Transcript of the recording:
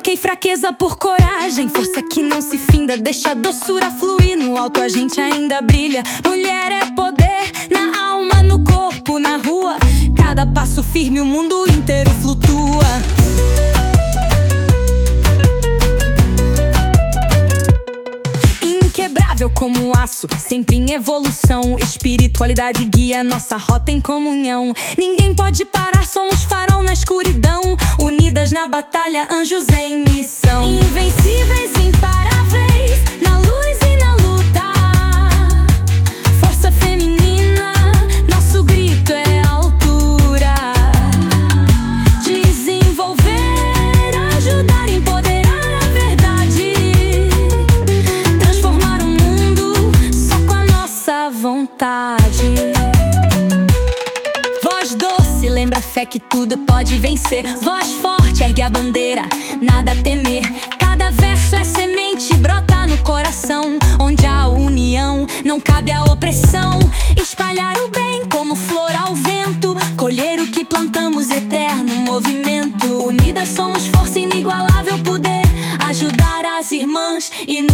Troquei fraqueza por coragem, força que não se finda, deixa a doçura fluir, no alto a gente ainda brilha. Mulher é poder, na alma, no corpo, na rua. Cada passo firme o mundo inteiro flutua. Inquebrável como aço, sempre em evolução. Espiritualidade guia nossa rota em comunhão. Ninguém pode parar, somos farol na escuridão. Unidas na batalha, anjos em missão. Invencíveis, imparáveis, na luz e na luta. Força feminina, nosso grito é altura. Desenvolver, ajudar, empoderar a verdade. Transformar o mundo só com a nossa vontade. Voz doce, lembra a fé que tudo pode vencer. Voz forte, ergue a bandeira, nada a temer. Cada verso é semente, brota no coração. Onde há união, não cabe a opressão. Espalhar o bem como flor ao vento. Colher o que plantamos, eterno movimento. Unidas somos força, inigualável poder. Ajudar as irmãs e